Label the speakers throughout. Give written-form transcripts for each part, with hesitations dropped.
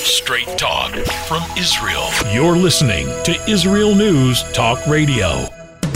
Speaker 1: Straight talk from Israel. You're listening to Israel News Talk Radio.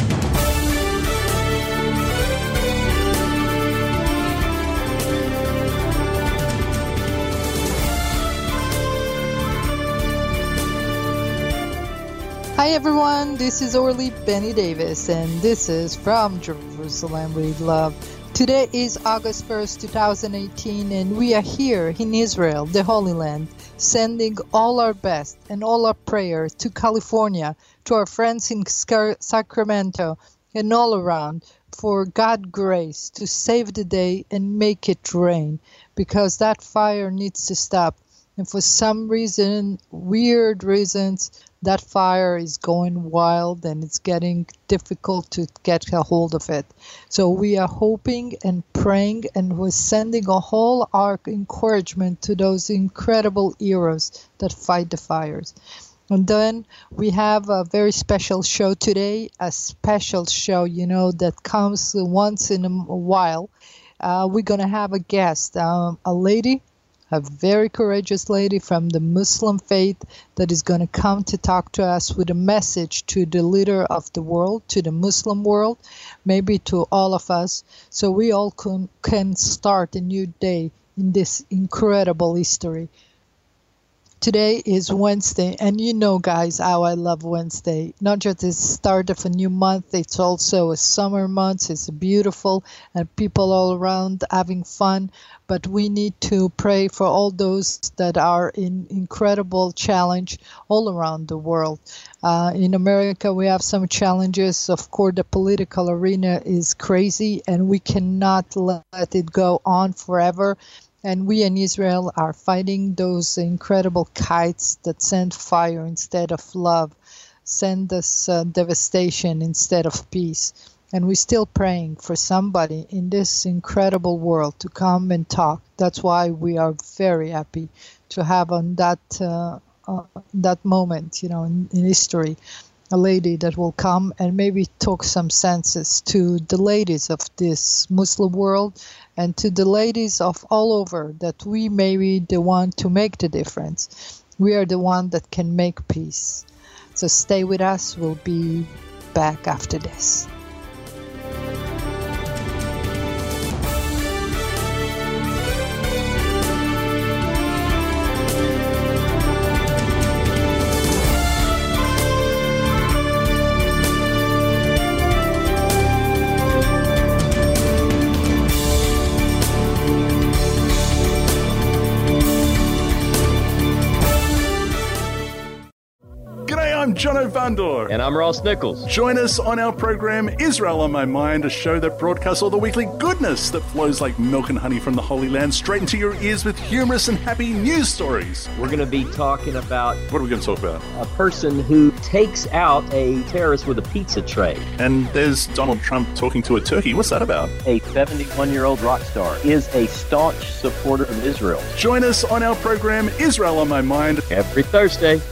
Speaker 2: Hi everyone, this is Orly Benny Davis, and this is From Jerusalem with Love. Today is August 1st, 2018, and we are here in Israel, the Holy Land, sending all our best and all our prayers to California, to our friends in Sacramento, and all around for God's grace to save the day and make it rain, because that fire needs to stop. And for some reason, weird reasons, that fire is going wild and it's getting difficult to get a hold of it. So we are hoping and praying, and we're sending a whole our encouragement to those incredible heroes that fight the fires. And then we have a very special show today, a special show, that comes once in a while. We're going to have a guest, a lady, a very courageous lady from the Muslim faith that is going to come to talk to us with a message to the leader of the world, to the Muslim world, maybe to all of us, so we all can start a new day in this incredible history. Today is Wednesday, and you know, guys, how I love Wednesday. Not just the start of a new month, it's also a summer month. It's beautiful, and people all around having fun. But we need to pray for all those that are in incredible challenge all around the world. In America, we have some challenges. Of course, the political arena is crazy, and we cannot let it go on forever. And we in Israel are fighting those incredible kites that send fire instead of love, send us devastation instead of peace. And we're still praying for somebody in this incredible world to come and talk. That's why we are very happy to have on that moment, in history, a lady that will come and maybe talk some senses to the ladies of this Muslim world and to the ladies of all over, that we may be the one to make the difference. We are the one that can make peace. So stay with us. We'll be back after this.
Speaker 3: I'm Jono Vandor.
Speaker 4: And I'm Ross Nichols.
Speaker 3: Join us on our program, Israel on My Mind, a show that broadcasts all the weekly goodness that flows like milk and honey from the Holy Land straight into your ears with humorous and happy news stories.
Speaker 4: We're going to be talking about...
Speaker 3: What are we going to talk about?
Speaker 4: A person who takes out a terrorist with a pizza tray.
Speaker 3: And there's Donald Trump talking to a turkey. What's that about?
Speaker 4: A 71-year-old rock star is a staunch supporter of Israel.
Speaker 3: Join us on our program, Israel on My Mind,
Speaker 4: every Thursday.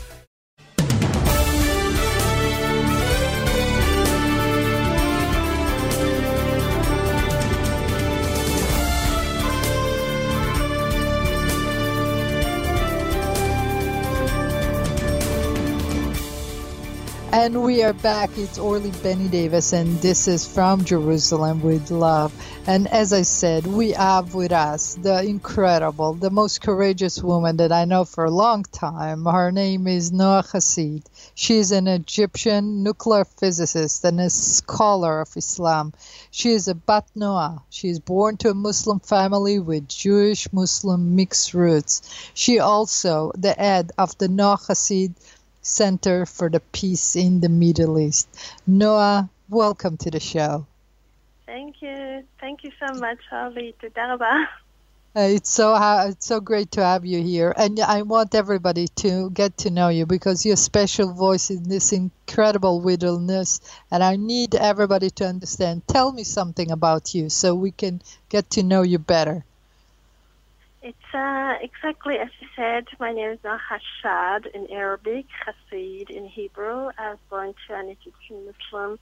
Speaker 2: And we are back. It's Orly Benny Davis, and this is From Jerusalem with Love. And as I said, we have with us the incredible, the most courageous woman that I know for a long time. Her name is Noa Hasid. She is an Egyptian nuclear physicist and a scholar of Islam. She is a Bat Noah. She is born to a Muslim family with Jewish-Muslim mixed roots. She also the head of the Noa Hasid Center for the Peace in the Middle East. Noa, welcome to the show.
Speaker 5: Thank you. Thank you so much, Harley. Toda rabah.
Speaker 2: It's so great to have you here. And I want everybody to get to know you because you're a special voice in this incredible wilderness. And I need everybody to understand. Tell me something about you so we can get to know you better.
Speaker 5: It's exactly as you said. My name is Hashad in Arabic, Hasid in Hebrew. I was born to an Egyptian Muslim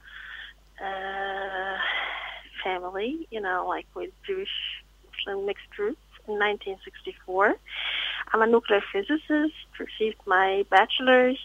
Speaker 5: family, like with Jewish Muslim mixed roots. in 1964. I'm a nuclear physicist, received my bachelor's.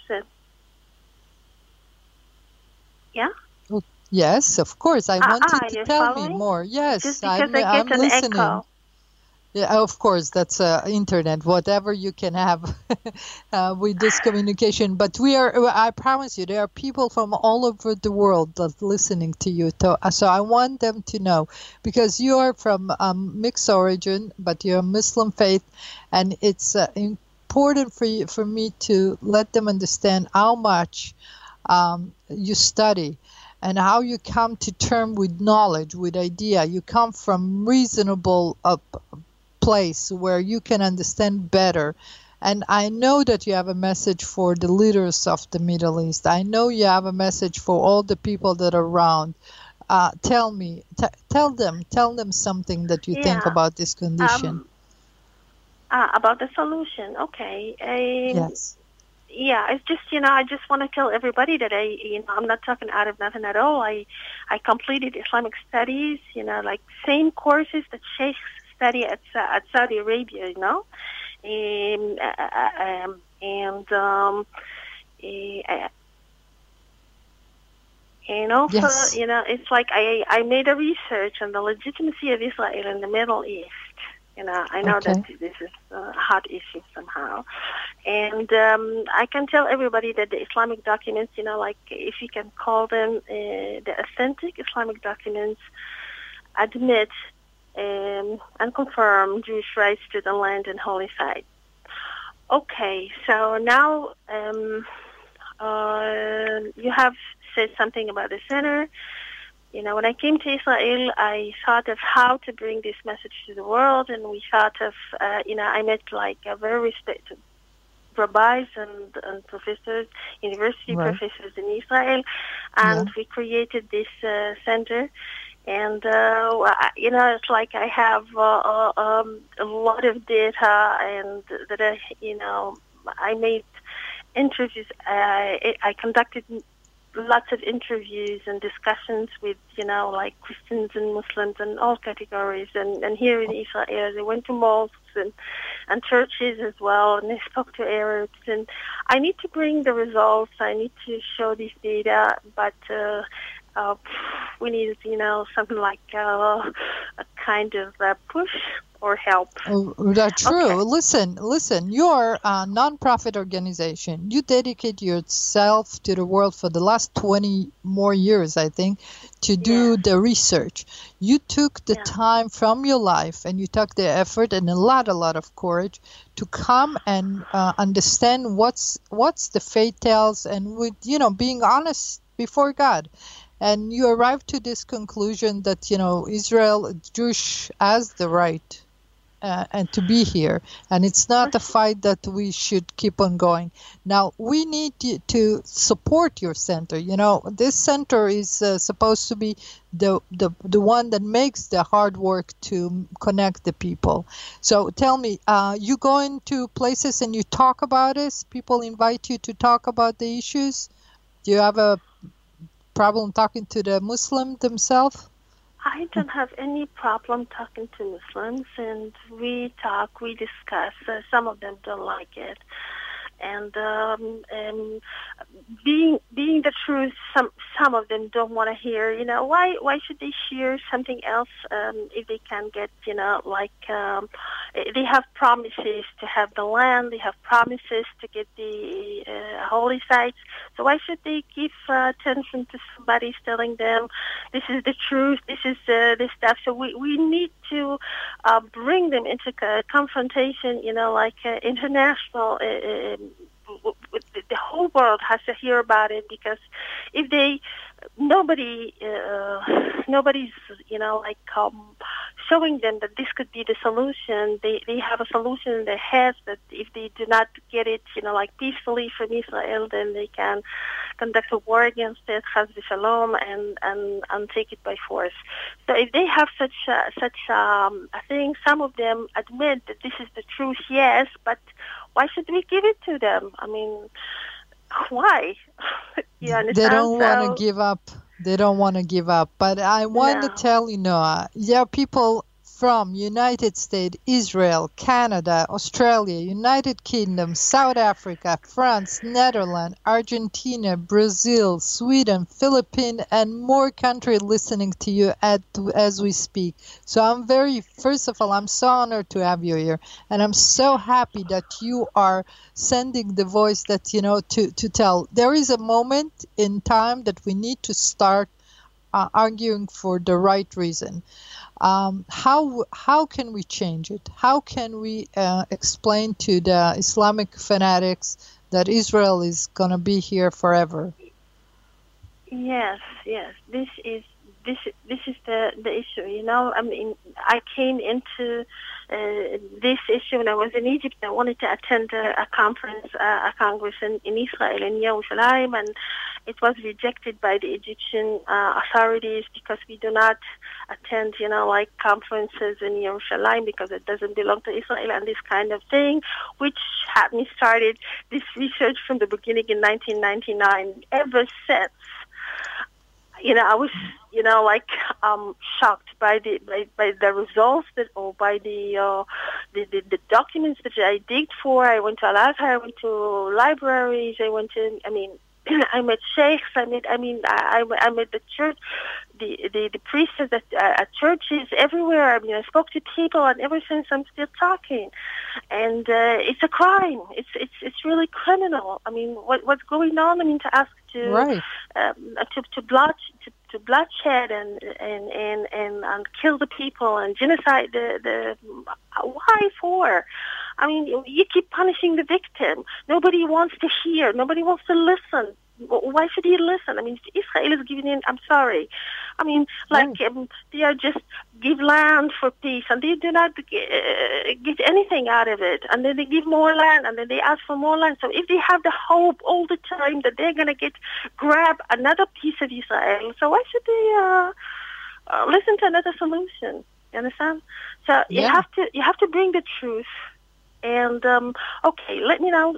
Speaker 5: Yeah?
Speaker 2: Yes, of course. I want you to
Speaker 5: you're
Speaker 2: tell
Speaker 5: following?
Speaker 2: me more. Yes,
Speaker 5: Just because
Speaker 2: I'm
Speaker 5: I get an
Speaker 2: listening.
Speaker 5: echo.
Speaker 2: Yeah, of course, that's internet, whatever you can have with this communication. But I promise you, there are people from all over the world that listening to you. So I want them to know, because you are from mixed origin, but you're a Muslim faith, and it's important for me to let them understand how much you study and how you come to term with knowledge, with idea. You come from reasonable place where you can understand better. And I know that you have a message for the leaders of the Middle East. I know you have a message for all the people that are around. Tell them something that you think about this condition.
Speaker 5: About the solution. Okay.
Speaker 2: Yes.
Speaker 5: Yeah, it's just, I just want to tell everybody that I'm not talking out of nothing at all. I completed Islamic studies, like same courses that sheikhs study at Saudi Arabia, and also,
Speaker 2: yes.
Speaker 5: It's like I made a research on the legitimacy of Israel in the Middle East. I know that this is a hot issue somehow. And I can tell everybody that the Islamic documents, like if you can call them the authentic Islamic documents, admit and confirm Jewish rights to the land and holy site. Okay, so now you have said something about the center. When I came to Israel, I thought of how to bring this message to the world, and we thought of, I met like a very respected rabbis and professors, university professors in Israel, and we created this center. And, it's like I have a lot of data, and that, I made interviews. I conducted lots of interviews and discussions with, like Christians and Muslims and all categories. And here in Israel, they went to mosques and churches as well, and they spoke to Arabs. And I need to bring the results. I need to show this data, but we need, something like a kind of push or help.
Speaker 2: That's true. Okay. Listen, you're a non-profit organization. You dedicate yourself to the world for the last 20 more years, I think, to do the research. You took the time from your life, and you took the effort and a lot of courage to come and understand what's the faith tells, and with, being honest before God. And you arrived to this conclusion that, Israel, Jewish, has the right and to be here. And it's not a fight that we should keep on going. Now, we need to support your center. This center is supposed to be the one that makes the hard work to connect the people. So tell me, you go into places and you talk about this? People invite you to talk about the issues? Do you have a problem talking to the Muslim themselves?
Speaker 5: I don't have any problem talking to Muslims, and we talk, we discuss. Some of them don't like it, and being the truth, some of them don't want to hear. Why should they hear something else if they can get they have promises to have the land, they have promises to get the holy sites. So why should they give attention to somebody telling them this is the truth, this is this stuff? So we need to bring them into confrontation, international. The whole world has to hear about it, because if nobody's showing them that this could be the solution. They have a solution in their heads that if they do not get it, peacefully from Israel, then they can conduct a war against it, chas v'shalom, and take it by force. So if they have such I think some of them admit that this is the truth, yes, but why should we give it to them? I mean, why? You understand?
Speaker 2: They don't want to give up. They don't want to give up. But I want to tell you, Noah, there are people from United States, Israel, Canada, Australia, United Kingdom, South Africa, France, Netherlands, Argentina, Brazil, Sweden, Philippines, and more countries listening to you as we speak. So first of all, I'm so honored to have you here, and I'm so happy that you are sending the voice that, to tell. There is a moment in time that we need to start arguing for the right reason. How can we change it? How can we explain to the Islamic fanatics that Israel is going to be here forever?
Speaker 5: Yes. This is the issue. I mean, I came into this issue when I was in Egypt. I wanted to attend a conference, a congress in Israel, in Yerushalayim, and it was rejected by the Egyptian authorities because we do not attend, like conferences in Yerushalayim because it doesn't belong to Israel and this kind of thing, which had me started this research from the beginning in 1999. Ever since, I was, shocked by the results by the documents that I digged for. I went to Al-Azhar, I went to libraries, I met sheikhs. I met the church, the priests at churches everywhere. I spoke to people, and ever since I'm still talking. And it's a crime. It's really criminal. I mean, what's going on? I mean, to ask to bloodshed and kill the people and genocide the why for? I mean, you keep punishing the victim. Nobody wants to hear. Nobody wants to listen. Why should he listen? I mean, Israel is giving in. I'm sorry. I mean, they are just give land for peace, and they do not get anything out of it. And then they give more land, and then they ask for more land. So if they have the hope all the time that they're going to grab another piece of Israel, so why should they listen to another solution? You understand? So you have to bring the truth. And let me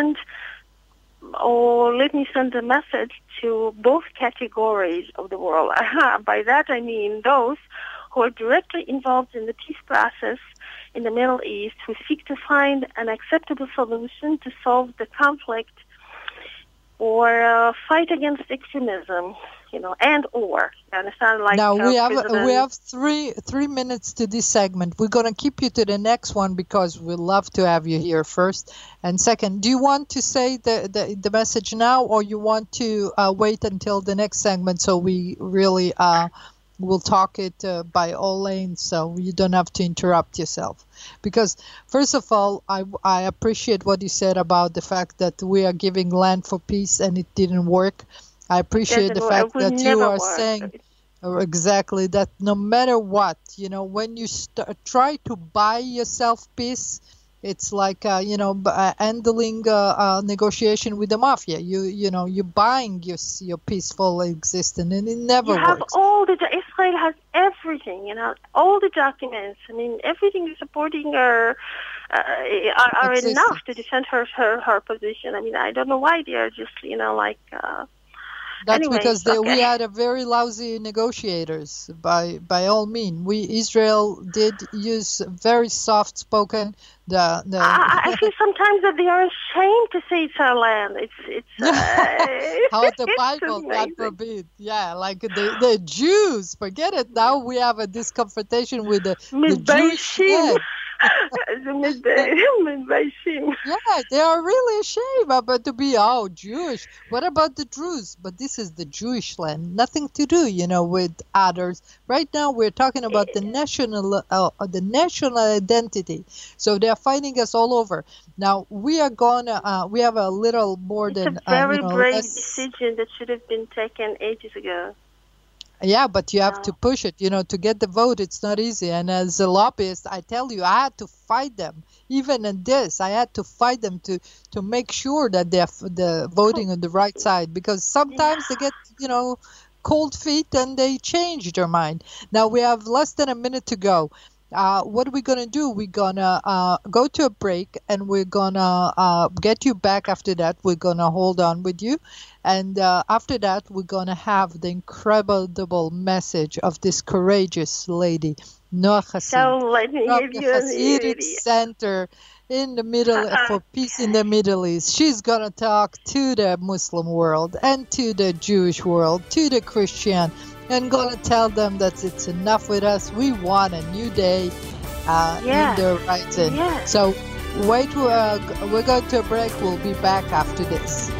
Speaker 5: send a message to both categories of the world. By that I mean those who are directly involved in the peace process in the Middle East, who seek to find an acceptable solution to solve the conflict or fight against extremism. You understand?
Speaker 2: Now we have three minutes to this segment. We're going to keep you to the next one because we'd love to have you here first. And second, do you want to say the message now, or you want to wait until the next segment so we really will talk it by all lanes so you don't have to interrupt yourself? Because first of all, I appreciate what you said about the fact that we are giving land for peace and it didn't work. I appreciate the fact that you are saying exactly that no matter what, when you try to buy yourself peace, it's like, handling negotiation with the mafia. You're buying your peaceful existence, and it never works.
Speaker 5: Israel has everything, all the documents. I mean, everything is supporting her are enough to defend her position. I mean, I don't know why they are just,
Speaker 2: That's because we had a very lousy negotiators. By all means, Israel did use very soft spoken.
Speaker 5: I feel sometimes that they are ashamed to say it's our land. It's
Speaker 2: how the Bible, God forbid. Yeah, like the Jews. Forget it. Now we have a disconfrontation with the Jewish head. Yeah, they are really ashamed about to be Jewish. What about the Druze? But this is the Jewish land. Nothing to do, with others. Right now, we're talking about the national identity. So they are fighting us all over. Now we are gonna. We have a little more than.
Speaker 5: It's a very brave decision that should have been taken ages ago.
Speaker 2: Yeah, but you have to push it, to get the vote. It's not easy. And as a lobbyist, I tell you, I had to fight them. Even in this, I had to fight them to make sure that they're voting on the right side. Because sometimes they get, cold feet and they change their mind. Now we have less than a minute to go. what we're going to do, we're going to go to a break, and we're going to get you back after that. We're going to hold on with you. And after that, we're going to have the incredible message of this courageous lady, Noa Chassid,
Speaker 5: So let me
Speaker 2: from
Speaker 5: give
Speaker 2: the
Speaker 5: you an
Speaker 2: Hasidic
Speaker 5: idea.
Speaker 2: Center in the Middle for peace in the Middle East. She's going to talk to the Muslim world and to the Jewish world, to the Christian, and going to tell them that it's enough with us. We want a new day in the rising.
Speaker 5: Yeah.
Speaker 2: So wait, we're going to a break. We'll be back after this.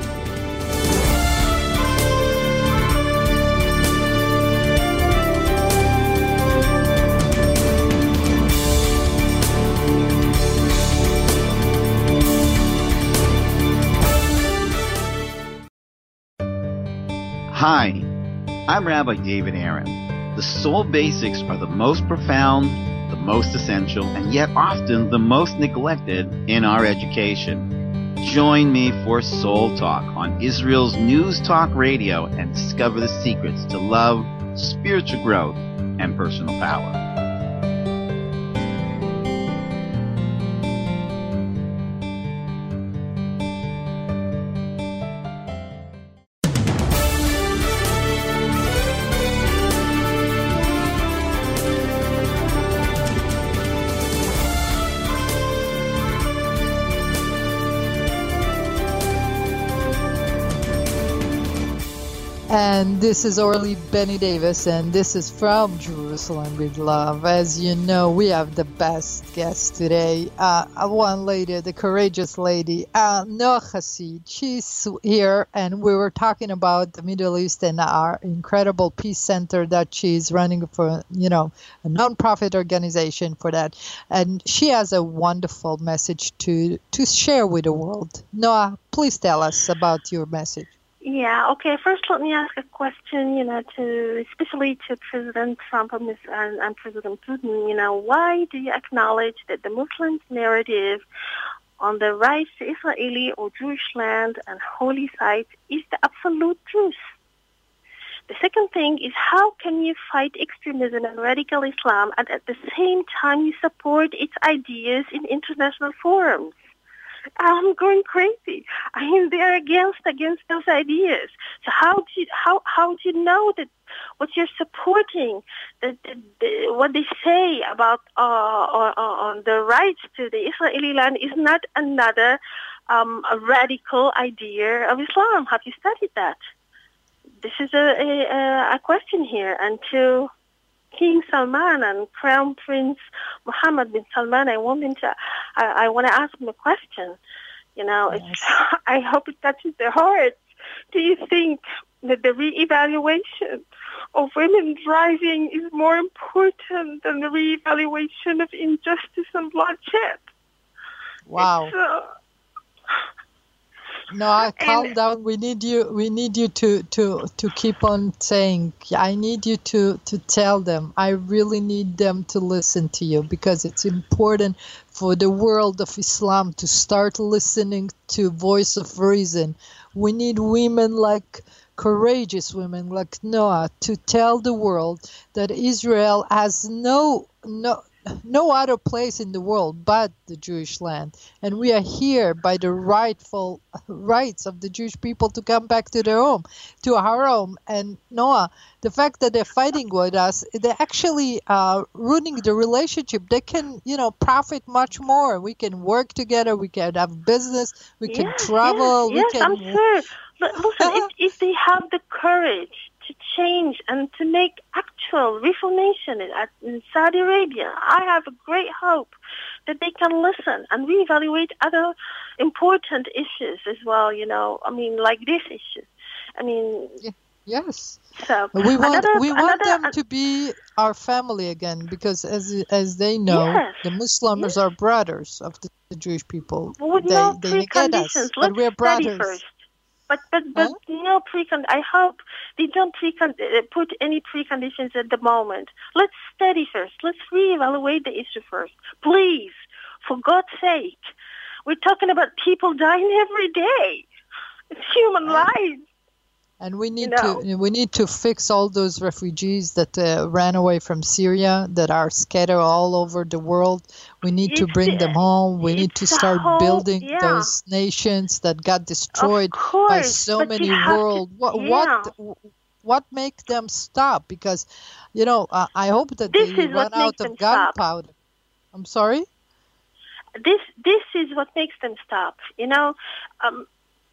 Speaker 6: Hi, I'm Rabbi David Aaron. The soul basics are the most profound, the most essential, and yet often the most neglected in our education. Join me for Soul Talk on Israel's News Talk Radio and discover the secrets to love, spiritual growth, and personal power.
Speaker 2: And this is Orly Benny Davis, and this is from Jerusalem with Love. As you know, we have the best guest today. One lady, the courageous lady, Noa Chassid. She's here, and we were talking about the Middle East and our incredible peace center that she's running for, a non-profit organization for that. And she has a wonderful message to share with the world. Noa, please tell us about your message.
Speaker 5: Yeah, okay. First, let me ask a question, especially to President Trump and President Putin. Why do you acknowledge that the Muslims' narrative on the rights to Israeli or Jewish land and holy sites is the absolute truth? The second thing is, how can you fight extremism and radical Islam and at the same time you support its ideas in international forums? I'm going crazy. I mean, they're against those ideas. So how do you know that what you're supporting, what they say about on the rights to the Israeli land is not another a radical idea of Islam? Have you studied that? This is a question here. And to King Salman and Crown Prince Mohammed bin Salman, I want to ask him a question.
Speaker 2: Yes.
Speaker 5: I hope it touches their hearts. Do you think that the reevaluation of women's rising is more important than the reevaluation of injustice and bloodshed?
Speaker 2: Wow. No, calm down. We need you to keep on saying. I need you to tell them. I really need them to listen to you, because it's important for the world of Islam to start listening to voice of reason. We need women like courageous women like Noa to tell the world that Israel has no other place in the world but the Jewish land. And we are here by the rightful rights of the Jewish people to come back to their home, to our home. And Noa, the fact that they're fighting with us, they're actually ruining the relationship. They can, profit much more. We can work together. We can have business. We can travel.
Speaker 5: Yes, I'm sure. Listen, if they have the courage to change and to make actual reformation in Saudi Arabia, I have a great hope that they can listen and reevaluate other important issues as well, like this issue.
Speaker 2: Yes.
Speaker 5: So
Speaker 2: we want them to be our family again, because as they know, the Muslims are brothers of the Jewish people.
Speaker 5: With no preconditions.
Speaker 2: But we're brothers.
Speaker 5: First. But no preconditions. I hope they don't put any preconditions at the moment. Let's study first. Let's reevaluate the issue first. Please, for God's sake. We're talking about people dying every day. It's human lives.
Speaker 2: And we need to fix all those refugees that ran away from Syria, that are scattered all over the world. We need to bring them home. We need to start building those nations that got destroyed by so many world. What make them stop? Because, I hope that they run out of gunpowder. I'm sorry?
Speaker 5: This is what makes them stop. One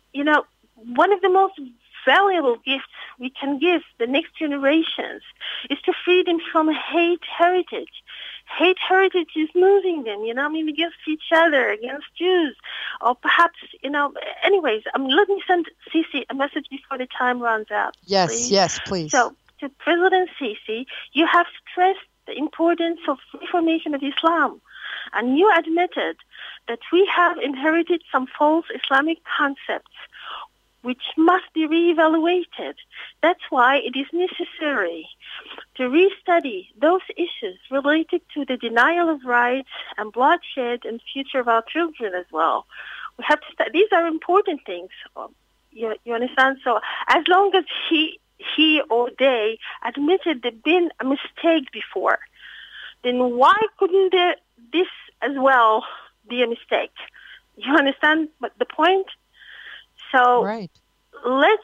Speaker 5: of the most valuable gifts we can give the next generations is to free them from hate heritage. Hate heritage is moving them, against each other, against Jews, or perhaps, anyways, let me send Sisi a message before the time runs out.
Speaker 2: Yes, please.
Speaker 5: So, to President Sisi, you have stressed the importance of reformation of Islam, and you admitted that we have inherited some false Islamic concepts which must be reevaluated. That's why it is necessary to restudy those issues related to the denial of rights and bloodshed and future of our children as well. We have to study. These are important things. You understand? So as long as he or they admitted there'd been a mistake before, then why couldn't this as well be a mistake? You understand the point? So
Speaker 2: right.
Speaker 5: let's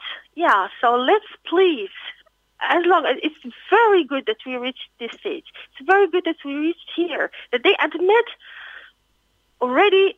Speaker 5: please, as long as it's very good that we reached this stage. It's very good that we reached here, that they admit already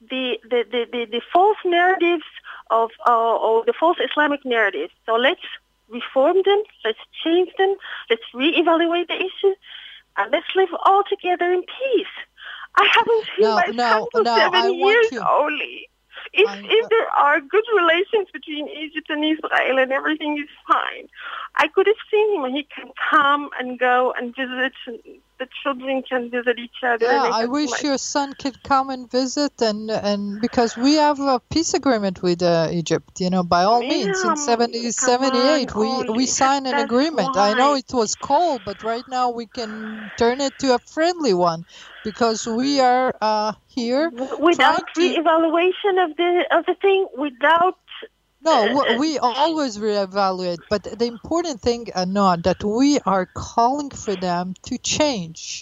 Speaker 5: the false narratives of or the false Islamic narratives. So let's reform them, let's change them, let's reevaluate the issue, and let's live all together in peace. I haven't seen my son for 7 years only. If there are good relations between Egypt and Israel and everything is fine, I could have seen him when he can come and go and visit, and the children can visit each other.
Speaker 2: Yeah, I wish your son could come and visit, and because we have a peace agreement with Egypt, by all means. In 78, we signed an agreement. Why. I know it was cold, but right now we can turn it to a friendly one. Because we are here
Speaker 5: without re-evaluation of the thing, without.
Speaker 2: No, we always reevaluate. But the important thing, Noah, that we are calling for them to change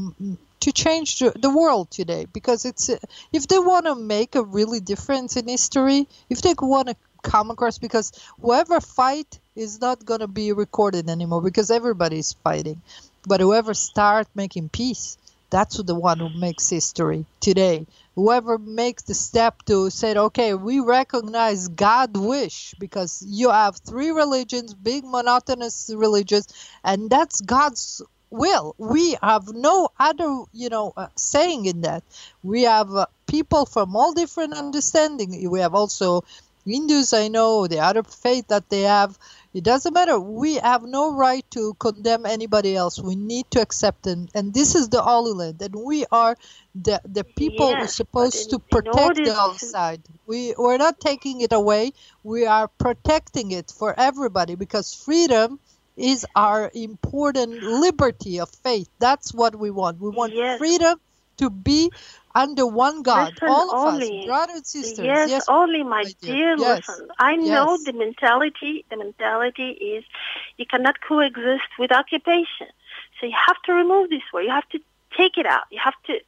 Speaker 2: the world today. Because if they want to make a really difference in history, if they want to come across, because whoever fight is not going to be recorded anymore, because everybody's fighting. But whoever start making peace, that's the one who makes history today. Whoever makes the step to say, okay, we recognize God's wish, because you have 3 religions, big monotonous religions, and that's God's will. We have no other, saying in that. We have people from all different understanding. We have also Hindus, I know, the other faith that they have. It doesn't matter. We have no right to condemn anybody else. We need to accept them. And this is the Holy Land. And we are the people who are supposed to protect the other side. We're not taking it away. We are protecting it for everybody, because freedom is our important liberty of faith. That's what we want. We want freedom to be under one God.
Speaker 5: Listen,
Speaker 2: all of us, brothers and sisters.
Speaker 5: Yes, only, my dear, listen. I know the mentality. The mentality is you cannot coexist with occupation. So you have to remove this war. You have to take it out. You have to,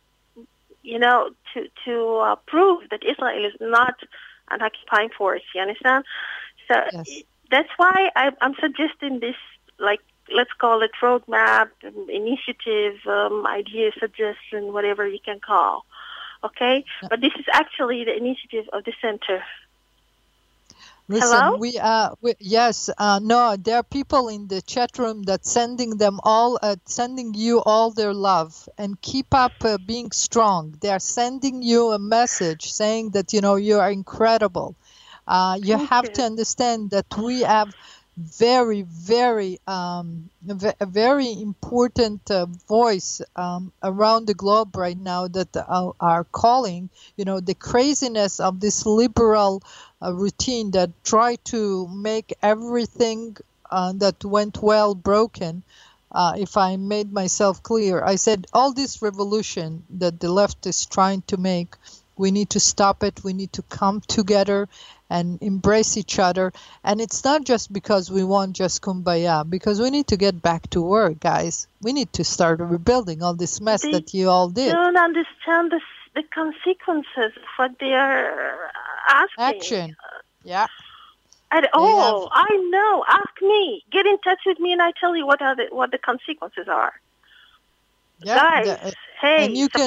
Speaker 5: to prove that Israel is not an occupying force. You understand? So that's why I'm suggesting this, let's call it roadmap, initiative, idea, suggestion, whatever you can call. Okay? But this is actually the initiative of the center.
Speaker 2: Listen,
Speaker 5: hello?
Speaker 2: No, there are people in the chat room that sending you all their love, and keep up being strong. They are sending you a message saying that, you are incredible. You have to understand that we have very, very, very important voice around the globe right now that are calling, the craziness of this liberal routine that try to make everything that went well broken. If I made myself clear, I said all this revolution that the left is trying to make, we need to stop it. We need to come together and embrace each other. And it's not just because we want just kumbaya, because we need to get back to work, guys. We need to start rebuilding all this mess that you all did.
Speaker 5: They don't understand the consequences of what they are asking.
Speaker 2: Action. Yeah.
Speaker 5: At all. I know. Ask me. Get in touch with me and I tell you what the consequences are.
Speaker 2: Yeah,
Speaker 5: guys, hey,
Speaker 2: and you can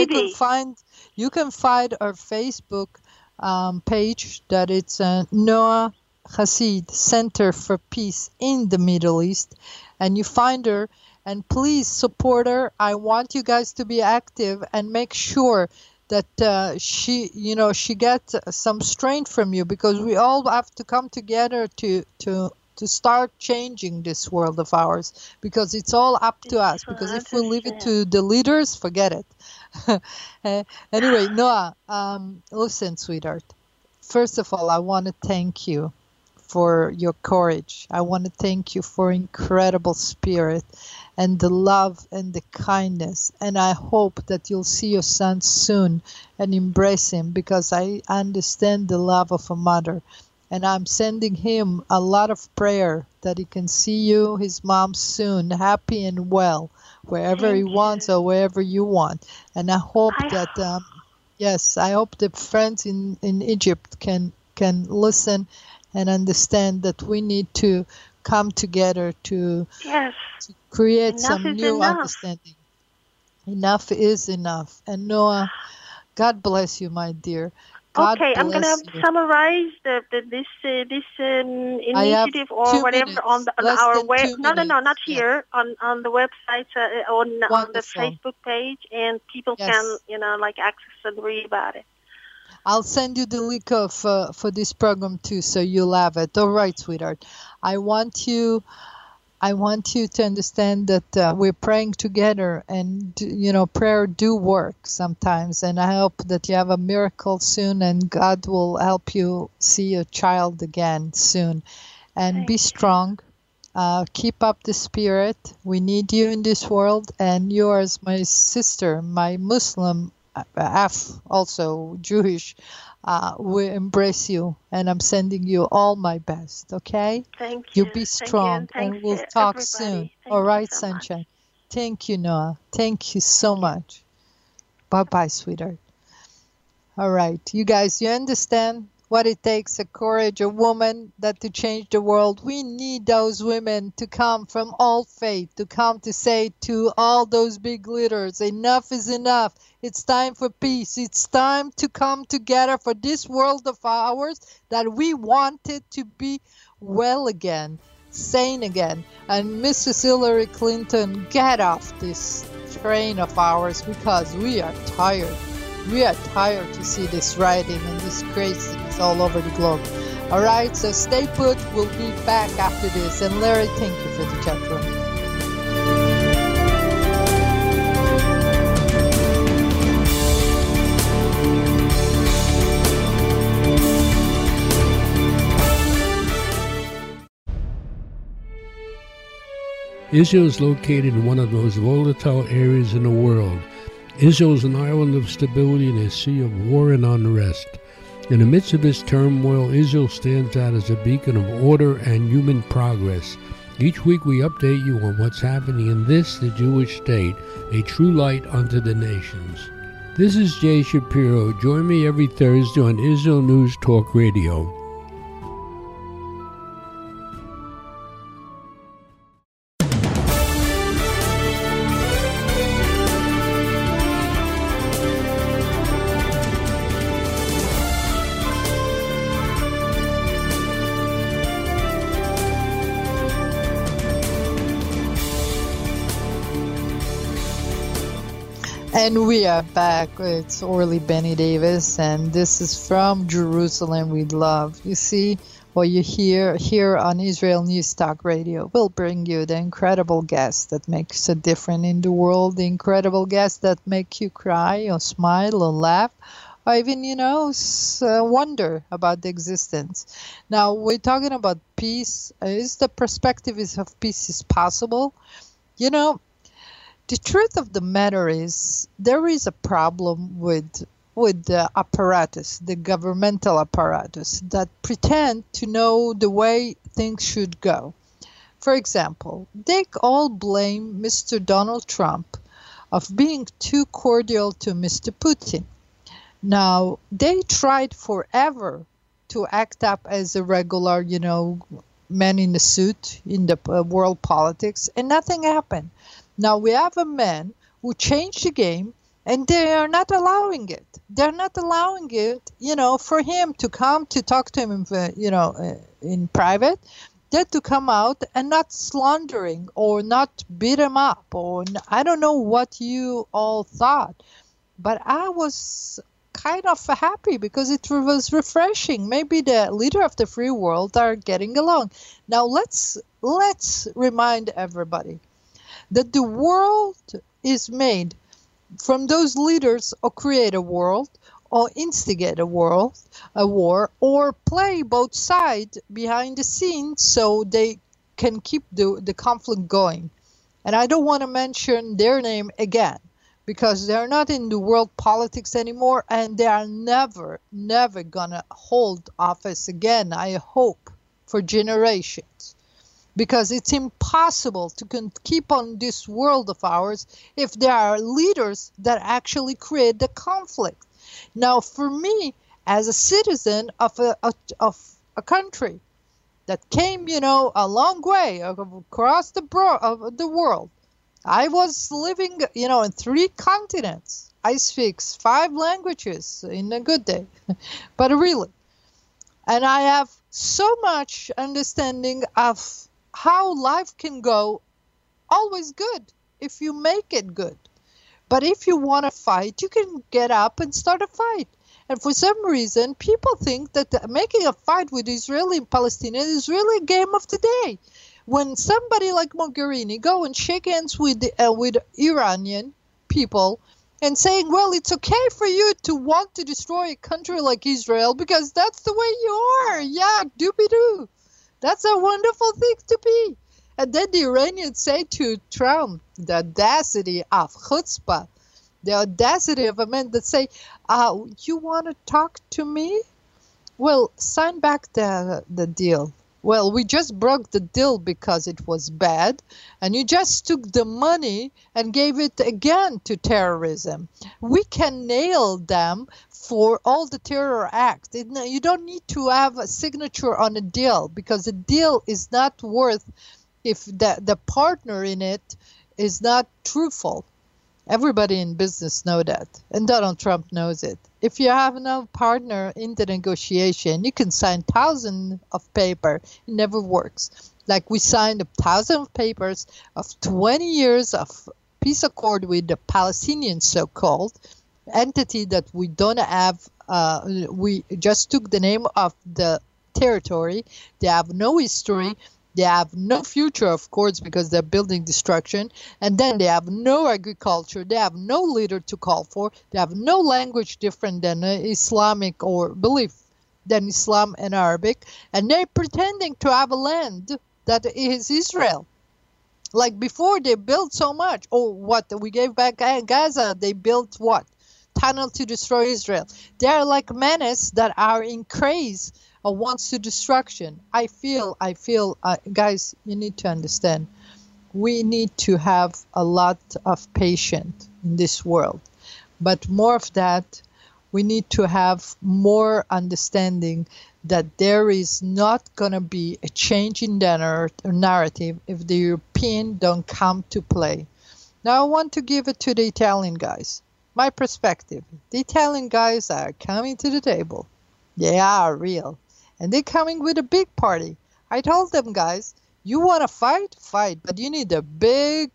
Speaker 2: find our Facebook page that it's Noah Hasid Center for Peace in the Middle East, and you find her, and please support her. I want you guys to be active and make sure that she gets some strength from you, because we all have to come together to start changing this world of ours, because it's all up to us. Because if we leave it to the leaders, forget it. Anyway, Noah, listen, sweetheart. First of all, I want to thank you for your courage. I want to thank you for incredible spirit and the love and the kindness. And I hope that you'll see your son soon and embrace him, because I understand the love of a mother. And I'm sending him a lot of prayer that he can see you, his mom, soon, happy and well, wherever he wants or wherever you want. And I hope I hope the friends in Egypt can listen and understand that we need to come together to create some new understanding. Enough is enough. And Noah, God bless you, my dear. God
Speaker 5: I'm going to summarize this initiative or whatever on our web. No, not here on the website on the Facebook page, and people can access and read about it.
Speaker 2: I'll send you the link for this program too, so you'll have it. All right, sweetheart. I want you to understand that we're praying together, and prayer do work sometimes. And I hope that you have a miracle soon, and God will help you see your child again soon. And be strong. Keep up the spirit. We need you in this world, and yours, my sister, my Muslim, also Jewish. We embrace you, and I'm sending you all my best, okay?
Speaker 5: Thank you.
Speaker 2: You be strong, and we'll talk soon. All right, sunshine. Thank you, Noah. Thank you so much. Bye-bye, sweetheart. All right, you guys, you understand what it takes, a courage, a woman that to change the world. We need those women to come from all faith, to come to say to all those big leaders, enough is enough. It's time for peace. It's time to come together for this world of ours that we want it to be well again, sane again. And Mrs. Hillary Clinton, get off this train of ours, because we are tired. We are tired to see this rioting and this craziness all over the globe. All right, so stay put. We'll be back after this. And Larry, thank you for the chat room.
Speaker 7: Israel is located in one of the most volatile areas in the world. Israel is an island of stability in a sea of war and unrest. In the midst of this turmoil, Israel stands out as a beacon of order and human progress. Each week we update you on what's happening in this, the Jewish state, a true light unto the nations. This is Jay Shapiro. Join me every Thursday on Israel News Talk Radio.
Speaker 2: And we are back. It's Orly Benny Davis, and this is from Jerusalem We Love. You see, what you hear here on Israel News Talk Radio will bring you the incredible guests that makes a difference in the world, the incredible guests that make you cry or smile or laugh, or even, wonder about the existence. Now, we're talking about peace. Is the perspective of peace is possible? The truth of the matter is there is a problem with with the apparatus, the governmental apparatus that pretend to know the way things should go. For example, they all blame Mr. Donald Trump of being too cordial to Mr. Putin. Now, they tried forever to act up as a regular, man in a suit in the world politics, and nothing happened. Now we have a man who changed the game, and they are not allowing it. They're not allowing it, for him to come to talk to him, in private, then to come out and not slandering or not beat him up, or I don't know what you all thought, but I was kind of happy because it was refreshing. Maybe the leader of the free world are getting along. Now let's remind everybody that the world is made from those leaders who create a world or instigate a war, or play both sides behind the scenes so they can keep the conflict going. And I don't want to mention their name again, because they're not in the world politics anymore, and they are never gonna hold office again, I hope, for generations. Because it's impossible to keep on this world of ours if there are leaders that actually create the conflict. Now, for me, as a citizen of a country that came, a long way across the world, I was living, in 3 continents. I speak 5 languages in a good day, but really. And I have so much understanding of how life can go always good if you make it good. But if you want to fight, you can get up and start a fight. And for some reason, people think that making a fight with Israeli and Palestinians is really a game of the day. When somebody like Mogherini go and shake hands with Iranian people and saying, well, it's okay for you to want to destroy a country like Israel because that's the way you are. Yeah, doobie-doo. That's a wonderful thing to be. And then the Iranians say to Trump, the audacity of chutzpah, the audacity of a man that say, you want to talk to me? Well, sign back the deal. Well, we just broke the deal because it was bad, and you just took the money and gave it again to terrorism. We can nail them for all the terror acts. You don't need to have a signature on a deal, because a deal is not worth if the partner in it is not truthful. Everybody in business know that, and Donald Trump knows it. If you have no partner in the negotiation, you can sign thousands of paper. It never works. Like we signed 1,000 papers of 20 years of peace accord with the Palestinians, so-called entity that we don't have. We just took the name of the territory. They have no history. They have no future, of course, because they're building destruction. And then they have no agriculture. They have no leader to call for. They have no language different than Islamic or belief than Islam and Arabic. And they're pretending to have a land that is Israel. Like before, they built so much. Or what? We gave back Gaza. They built what? Tunnel to destroy Israel. They're like menace that are in craze or wants to destruction. I feel, guys, you need to understand, we need to have a lot of patience in this world. But more of that, we need to have more understanding that there is not going to be a change in the narrative if the European don't come to play. Now I want to give it to the Italian guys. My perspective, the Italian guys are coming to the table. They are real. And they're coming with a big party. I told them, guys, you want to fight? Fight. But you need a big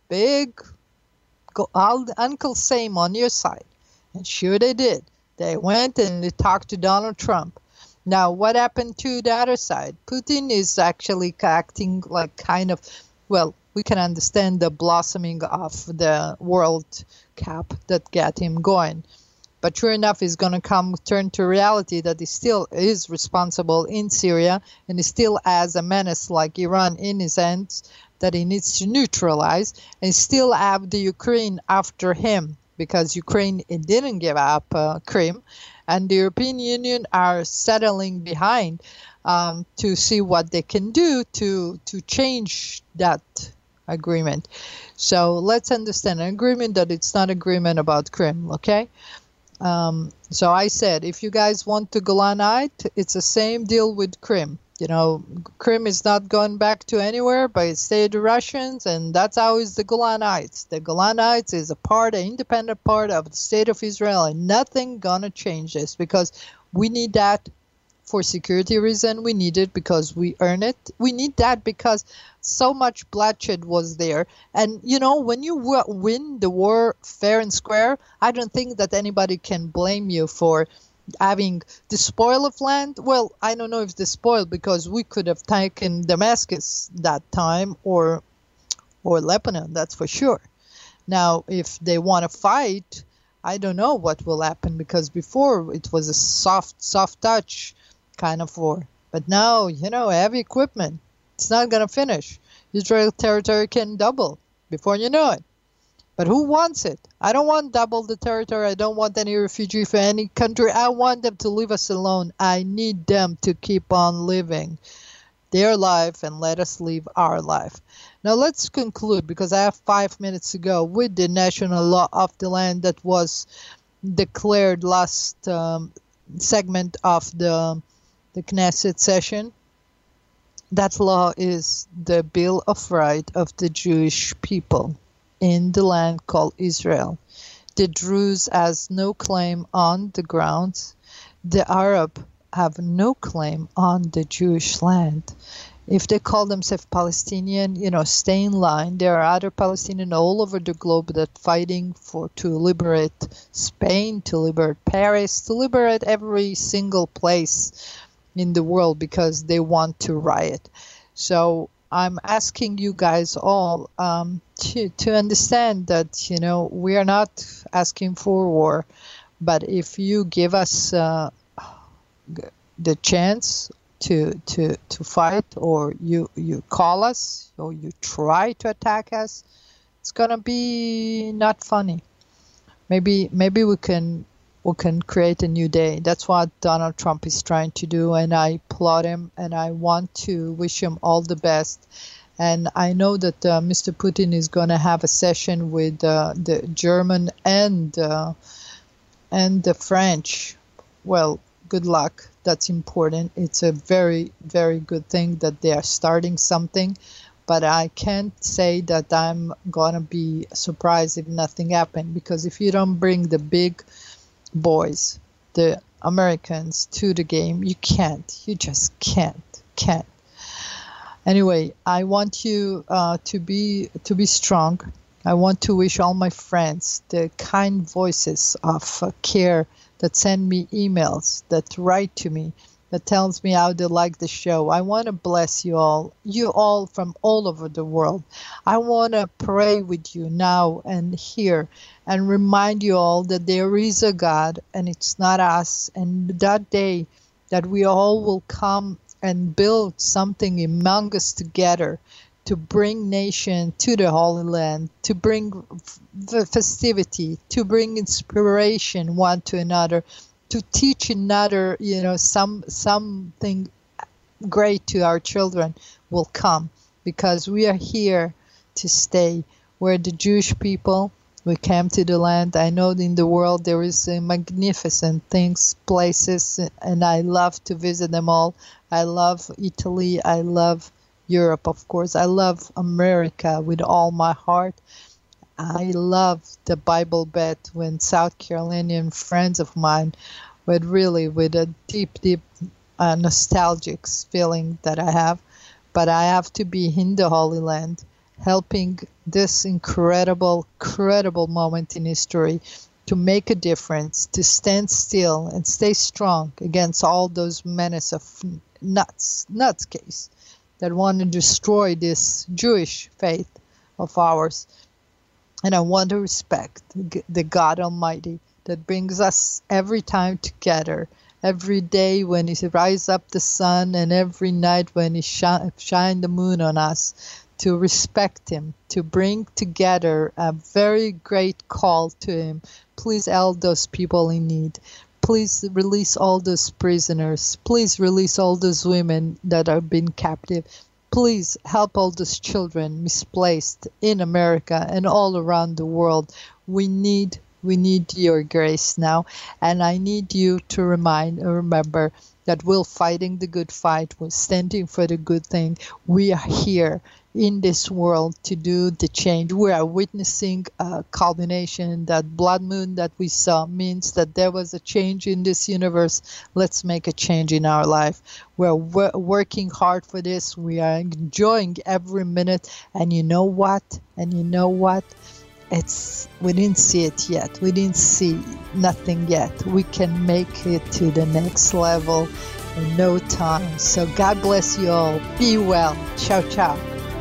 Speaker 2: Uncle Sam on your side. And sure they did. They went and they talked to Donald Trump. Now, what happened to the other side? Putin is actually acting like kind of, well, we can understand the blossoming of the World Cup that got him going. But sure enough, he's going to turn to reality that he still is responsible in Syria, and he still has a menace like Iran in his hands that he needs to neutralize, and still have the Ukraine after him. because Ukraine didn't give up Crimea, and the European Union are settling behind to see what they can do to change that agreement. So let's understand an agreement that it's not agreement about Crimea, okay? So I said, if you guys want the Golan Heights, it's the same deal with Crimea. You know, Crimea is not going back to anywhere, but it stayed the Russians, and that's how is the Golan Heights. The Golan Heights is an independent part of the state of Israel, and nothing gonna change this, because we need that for security reason. We need it because we earn it. We need that because so much bloodshed was there. And, you know, when you win the war fair and square, I don't think that anybody can blame you for having the spoil of land. Well, I don't know if the spoil, because we could have taken Damascus that time or Lebanon, that's for sure. Now, if they want to fight, I don't know what will happen, because before it was a soft touch kind of war. But now, you know, heavy equipment, it's not going to finish. Israel territory can double before you know it. But who wants it? I don't want double the territory. I don't want any refugee for any country. I want them to leave us alone. I need them to keep on living their life and let us live our life. Now let's conclude, because I have 5 minutes to go, with the national law of the land that was declared last segment of the Knesset session. That law is the Bill of Rights of the Jewish people in the land called Israel. The Druze has no claim on the grounds. The Arab have no claim on the Jewish land. If they call themselves Palestinian, you know, stay in line. There are other Palestinians all over the globe that fighting to liberate Spain, to liberate Paris, to liberate every single place in the world, because they want to riot. So I'm asking you guys all to understand that, you know, we are not asking for war, but if you give us the chance to fight, or you call us, or you try to attack us, it's gonna be not funny. Maybe we can create a new day. That's what Donald Trump is trying to do, and I applaud him, and I want to wish him all the best. And I know that Mr. Putin is going to have a session with the German and the French. Well, good luck. That's important. It's a very, very good thing that they are starting something. But I can't say that I'm going to be surprised if nothing happened, because if you don't bring the big boys, the Americans, to the game, you can't. You just can't. Anyway, I want you to be strong. I want to wish all my friends the kind voices of care that send me emails, that write to me, that tells me how they like the show. I want to bless you all from all over the world. I want to pray with you now and here and remind you all that there is a God, and it's not us. And that day that we all will come and build something humongous together to bring nation to the Holy Land, to bring festivity, to bring inspiration one to another, to teach another, you know, something great to our children will come, because we are here to stay. We're the Jewish people. We came to the land. I know in the world there is magnificent things, places, and I love to visit them all. I love Italy. I love Europe, of course. I love America with all my heart. I love the Bible Belt when South Carolinian friends of mine with a deep nostalgic feeling that I have. But I have to be in the Holy Land, helping this incredible moment in history to make a difference, to stand still and stay strong against all those menace of nutscase that want to destroy this Jewish faith of ours. And I want to respect the God Almighty that brings us every time together, every day when He rises up the sun and every night when He shine the moon on us, to respect him, to bring together a very great call to him. Please help those people in need. Please release all those prisoners. Please release all those women that are being captive. Please help all those children misplaced in America and all around the world. We need your grace now. And I need you to remember that we're fighting the good fight. We're standing for the good thing. We are here in this world to do the change. We are witnessing a culmination. That blood moon that we saw means that there was a change in this universe. Let's make a change in our life. We're working hard for this. We are enjoying every minute. And you know what? We didn't see it yet. We didn't see nothing yet. We can make it to the next level in no time. So God bless you all. Be well. Ciao, ciao.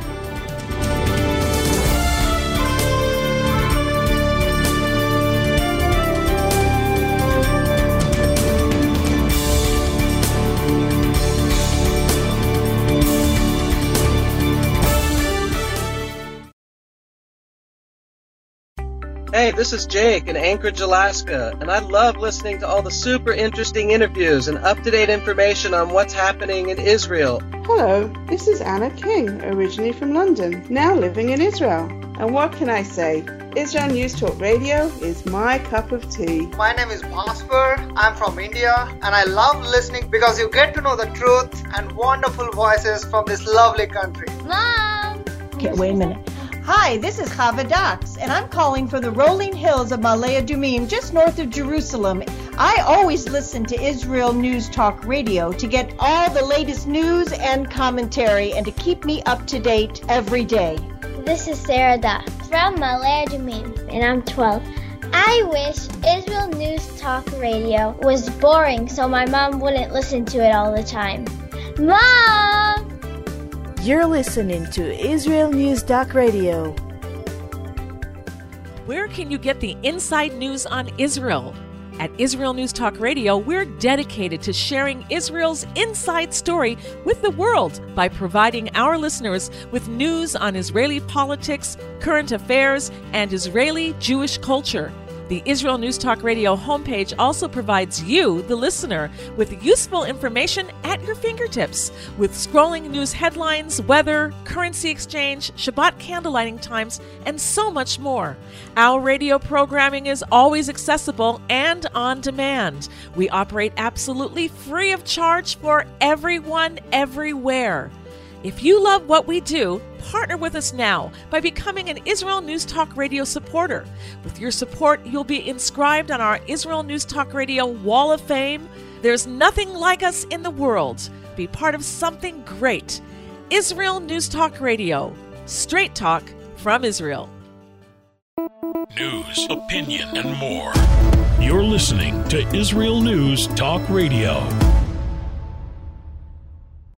Speaker 8: Hey, this is Jake in Anchorage, Alaska, and I love listening to all the super interesting interviews and up-to-date information on what's happening in Israel.
Speaker 9: Hello, this is Anna King, originally from London, now living in Israel. And what can I say? Israel News Talk Radio is my cup of tea.
Speaker 10: My name is Bhaskar. I'm from India, and I love listening because you get to know the truth and wonderful voices from this lovely country.
Speaker 11: Mom! Okay, wait a minute. Hi, this is Chava Dax, and I'm calling from the rolling hills of Ma'ale Adumim, just north of Jerusalem. I always listen to Israel News Talk Radio to get all the latest news and commentary and to keep me up to date every day.
Speaker 12: This is Sarah Dax from Ma'ale Adumim, and I'm 12. I wish Israel News Talk Radio was boring so my mom wouldn't listen to it all the time. Mom!
Speaker 13: You're listening to Israel News Talk Radio.
Speaker 14: Where can you get the inside news on Israel? At Israel News Talk Radio, we're dedicated to sharing Israel's inside story with the world by providing our listeners with news on Israeli politics, current affairs, and Israeli Jewish culture. The Israel News Talk Radio homepage also provides you, the listener, with useful information at your fingertips, with scrolling news headlines, weather, currency exchange, Shabbat candlelighting times, and so much more. Our radio programming is always accessible and on demand. We operate absolutely free of charge for everyone, everywhere. If you love what we do, partner with us now by becoming an Israel News Talk Radio supporter. With your support, you'll be inscribed on our Israel News Talk Radio Wall of Fame. There's nothing like us in the world. Be part of something great. Israel News Talk Radio. Straight talk from Israel.
Speaker 1: News, opinion, and more. You're listening to Israel News Talk Radio.